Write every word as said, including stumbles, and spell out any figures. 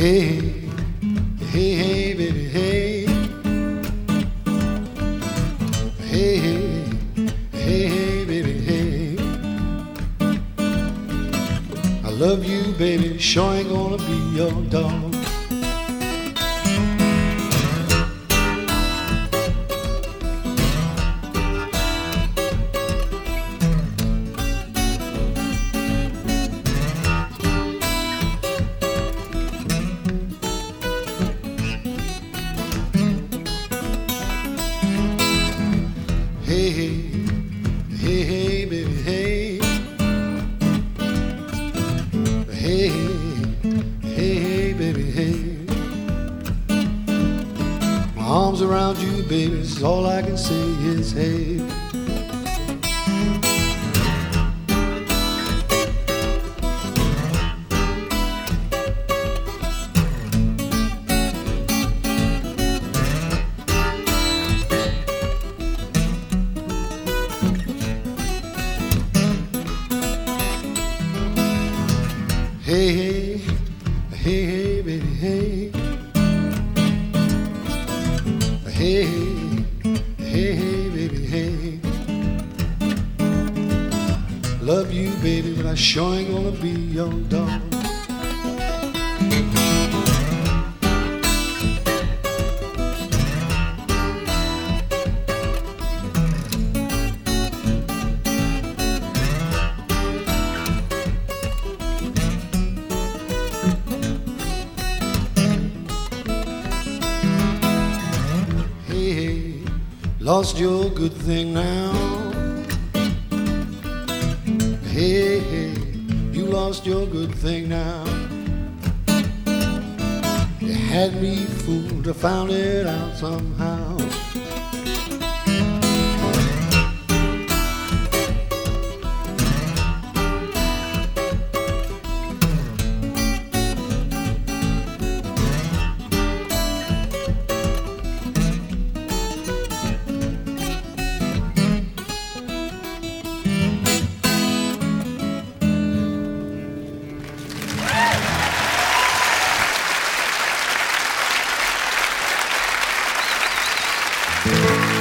Hey, hey, hey, baby, hey. Hey, hey, hey, hey, baby, hey. I love you, baby, sure ain't gonna be your dog. Hey, hey, hey, hey, baby, hey. Hey, hey, hey, baby, hey. My arms around you, baby, is all I can say is hey. Hey, hey, hey, hey, baby, hey. Hey, hey, hey, baby, hey. Love you, baby, but I sure ain't gonna be your dog. Hey, lost your good thing now. Hey, hey, you lost your good thing now. You had me fooled, I found it out somehow. Thank you.